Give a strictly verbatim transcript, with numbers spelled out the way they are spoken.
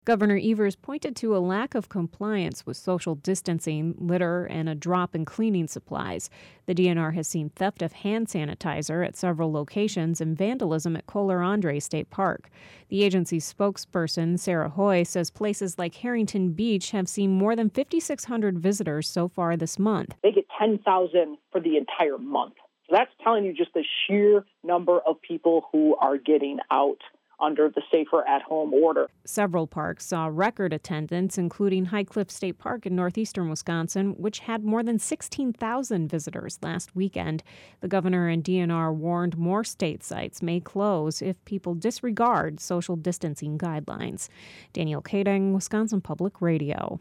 Governor Evers pointed to a lack of compliance with social distancing, litter, and a drop in cleaning supplies. The D N R has seen theft of hand sanitizer at several locations and vandalism at Kohler Andre State Park. The agency's spokesperson, Sarah Hoy, says places like Harrington Beach have seen more than five thousand six hundred visitors so far this month. They get ten thousand for the entire month. So that's telling you just the sheer number of people who are getting out under the safer at home order. Several parks saw record attendance, including High Cliff State Park in northeastern Wisconsin, which had more than sixteen thousand visitors last weekend. The governor and D N R warned more state sites may close if people disregard social distancing guidelines. Danielle Kading, Wisconsin Public Radio.